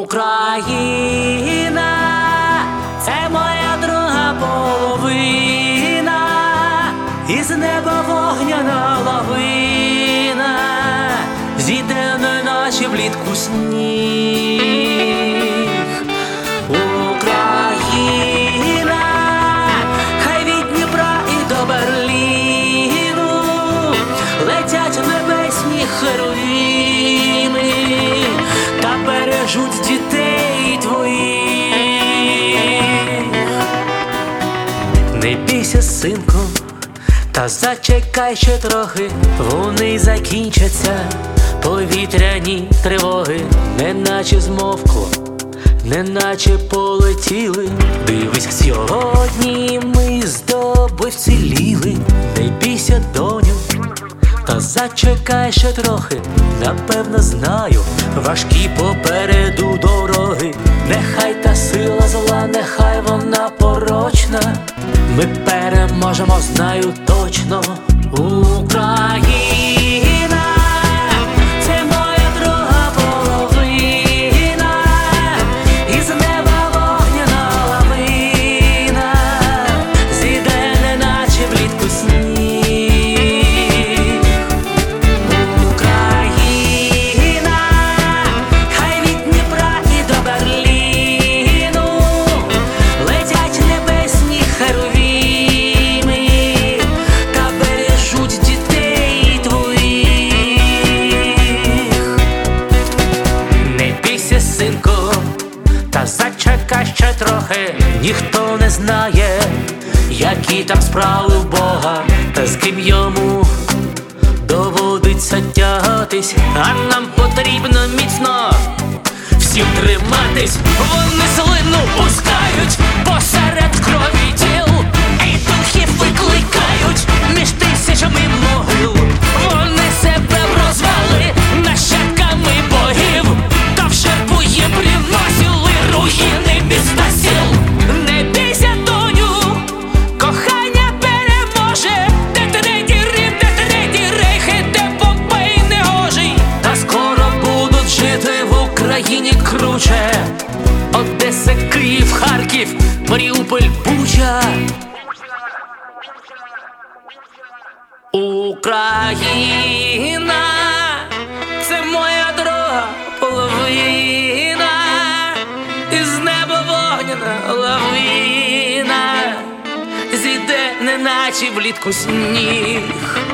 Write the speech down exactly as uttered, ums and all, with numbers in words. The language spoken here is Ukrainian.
Україна, це моя друга половина, із неба вогняна лавина, зійде неначе влітку сніг. Україна, хай від Дніпра і до Берліну летять небесні херувими та бережуть дітей твоїх. Не бійся, синку, та зачекай ще трохи, вони закінчаться, повітряні тривоги, неначе змовкло, неначе полетіли. Дивись, сьогодні ми з тобою вціліли. Не бійся, доню, та зачекай ще трохи, напевно знаю, важкі попереду дороги. Нехай та сила зла, нехай вона порочна, ми переможемо, знаю точно. Україна, це моя друга половина, із неба вогняна лавина, зійде неначе влітку сніг. Україна, хай від Дніпра і до Берліну летять небесні херувими та бережуть дітей твоїх. Не бійся, синку, та зачекай ще трохи, ніхто не знає, які там справи в Бога, та з ким йому доводиться тягатись. А нам потрібно міцно всім триматись. Вони слину пускають посеред крові тіл, і духів викликають між тисячами могил. Вони себе розвали нащадками богів, та в жертву їм приносили руїни міста сіл. Не бійся, доню, кохання переможе, де третій Рим, де третій рейх, і де Помпей негожий. Та скоро будуть жити в Україні круче: Одеса, Київ, Харків, Маріуполь, Буча. Україна, це моя друга половина, із неба вогняна лавина, зійде неначе влітку сніг.